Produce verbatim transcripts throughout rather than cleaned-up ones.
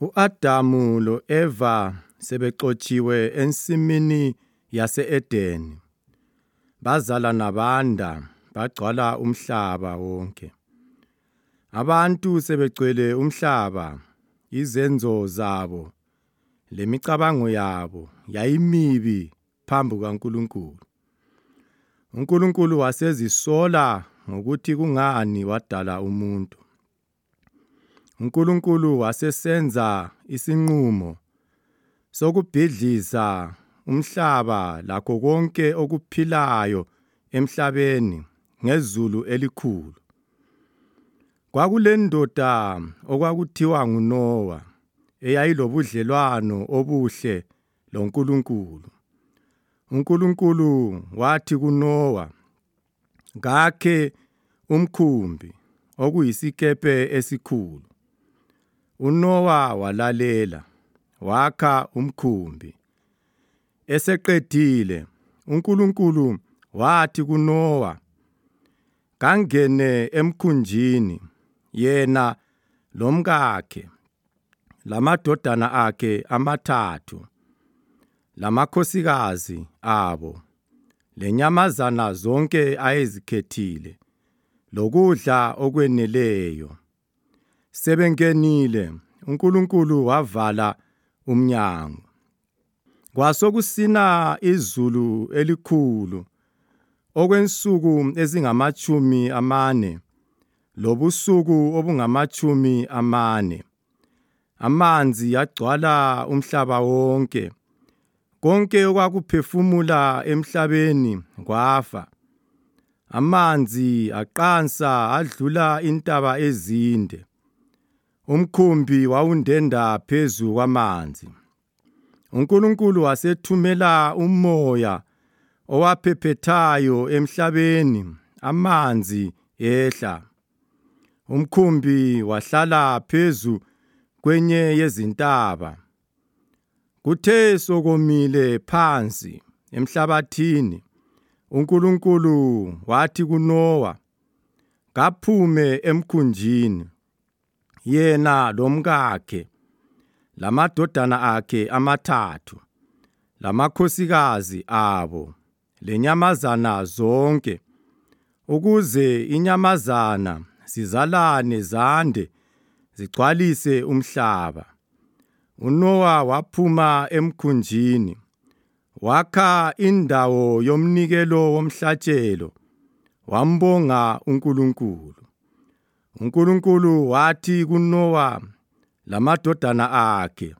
U-Adamu lo-Eva sebexotshiwe ensimini yase-Edeni, bazalana banda, bagcwala umhlaba wonke. Abantu sebegcwele umhlaba, izenzo zabo lemicabango yabo yayimibi phambi kukaNkulunkulu. UNkulunkulu wasezisola ngokuthi kungani wadala umuntu. UNkulunkulu wasesenza isinqumo sokubhidliza umhlaba lakho konke okuphilayo emhlabeni ngezulu elikhulu. Kwakulendoda okwakuthiwa nguNowa, eyayilobudlelwano obuhle loNkulunkulu. UNkulunkulu wathi kuNowa, "Kakhe umkhumbi," okuyisikepe esikhulu. UNowa walalela, wakha umkhumbi. Eseqedile, uNkulunkulu wathi kuNowa, "Kangene emkhunjini, yena lomkakhe, lamadodana akhe amathathu, lamakhosikazi abo, lenyamazana zonke ayezikhethile, lokudla okweneleyo." Sebengenile, uNkulunkulu wavala umnyango. Kwasokusina izulu elikhulu okwensuku ezingamatshumi amane lobusuku obungamatshumi amane. Amanzi agcwala umhlaba wonke, konke okwakuphefumula emhlabeni kwafa. Amanzi aqansa adlula intaba ezinde. Umkhumbi wawundenda phezu kwamanzi. UNkulunkulu wasethumela umoya owaphephethayo emhlabeni, amanzi ehla. Umkhumbi wahlala phezu kwenye yezintaba. Kuthe sokomile phansi emhlabathini, uNkulunkulu wathi kuNowa, "Kaphume emkhunjini, yena lomkakhe, lamadodana akhe amathathu, lamakhosikazi abo, lenyamazana zonke, ukuze inyamazana zizalane zande, zigcwalise umhlaba." UNowa waphuma emkhunjini, wakha indawo yomnikelo womhlatshelo, wambonga uNkulunkulu. UNkulunkulu wathi kuNowa lamadodana akhe,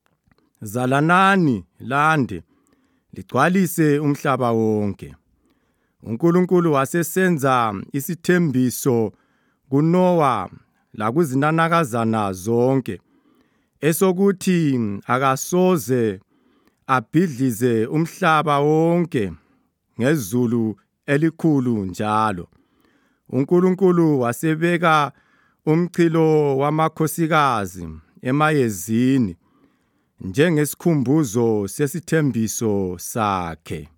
"Zalanani lande, ligcwalise umhlaba wonke." UNkulunkulu wasesenza isithembiso kuNowa lakuzinanakazana zonke, esokuthi akasoze abhidlize umhlaba wonke ngezulu elikhulu njalo. UNkulunkulu wasebeka umchilo wamakhosikazi emayezini njengesikhumbuzo sesithembiso sakhe.